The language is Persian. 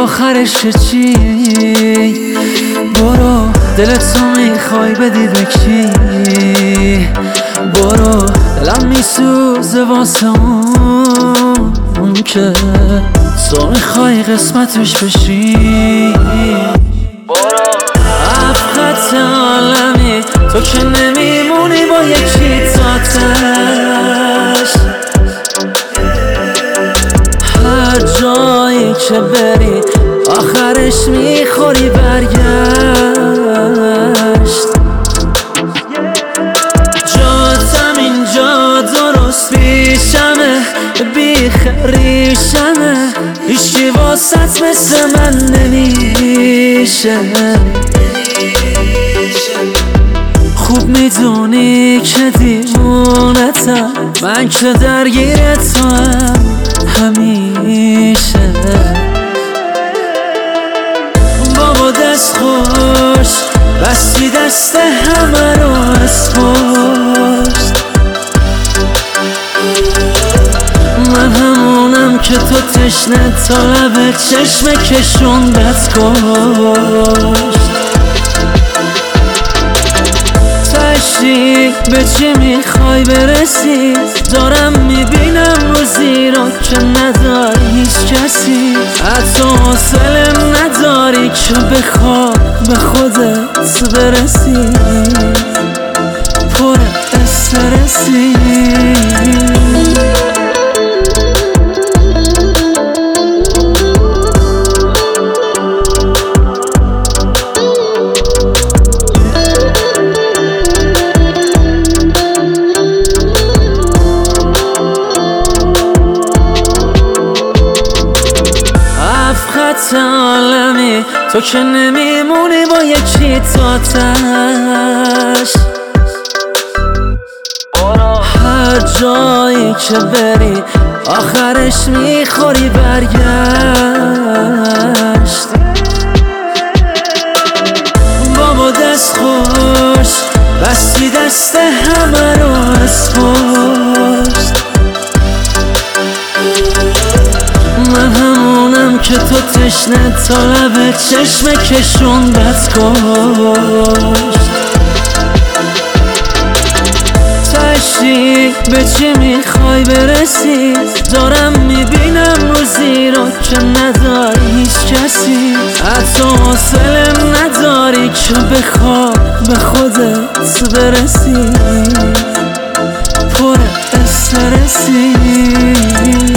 آخرش چی؟ برو دلتو میخوای بدی به کی؟ برو دلم میسوزه واسه اون که تو میخوای قسمتش بشی. برو افخط عالمی تو که نمیمونی با یکی تاتش. هر جایی که بری آخرش میخوری برگشت. جاتم اینجا درست پیشمه بیخریشمه، هیچکی واسط مثل من نمیشه. خوب میدونی که دیوونتم، من که درگیر تو هم همیشه. بابا دست خوش بستی دست همه رو از پشت. من همونم که تو تشنه تا لب چشم کشوندت کشت. تشتی به چی میخوای برسی؟ دارم میبینم روزی رو که نداری هیچ کسی، حتی حوصله نداری که بخواه به خودت برسی. پر استرسی عالمی تو که نمیمونی با یکی تاتش. هر جایی که بری آخرش میخوری برگشت. بابا دست خوش بستی دست همه رو از پشت. من همونم که تو تشنه تا لب چشم کشوندت کشت. تشتی به چی میخوای برسی؟ دارم میبینم روزی رو که نداری هیچ کسی، حتی حوصله نداری که بخواه به خودت برسی. پر استرسی